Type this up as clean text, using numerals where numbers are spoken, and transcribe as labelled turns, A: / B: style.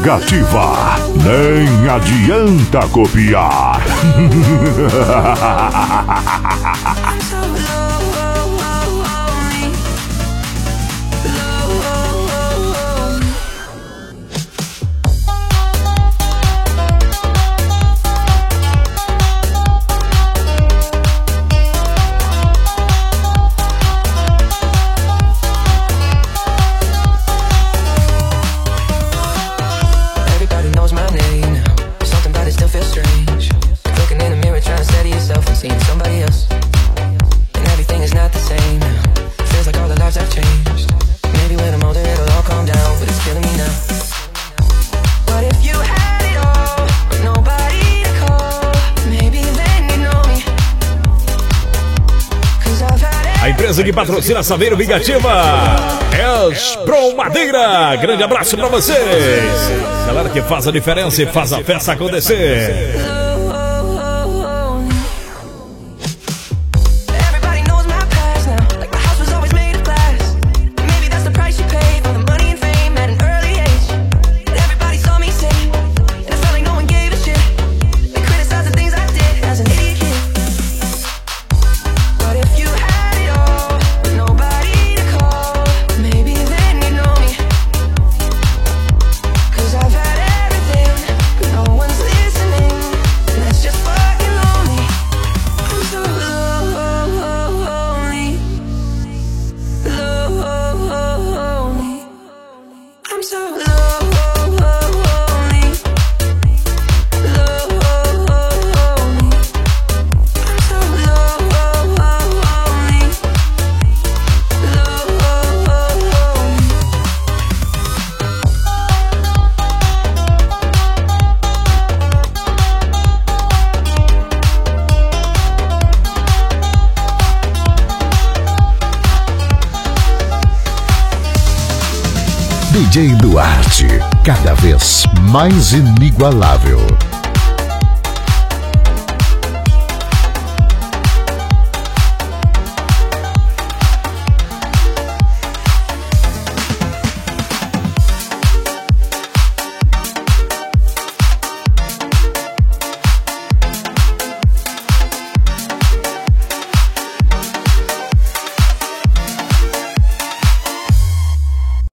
A: Vingativa. Nem adianta copiar.
B: Que patrocina Saveiro Vingativa Pro Madeira. Grande abraço pra vocês, galera que faz a diferença e faz a festa acontecer.
A: DJ Duarte, cada vez mais inigualável.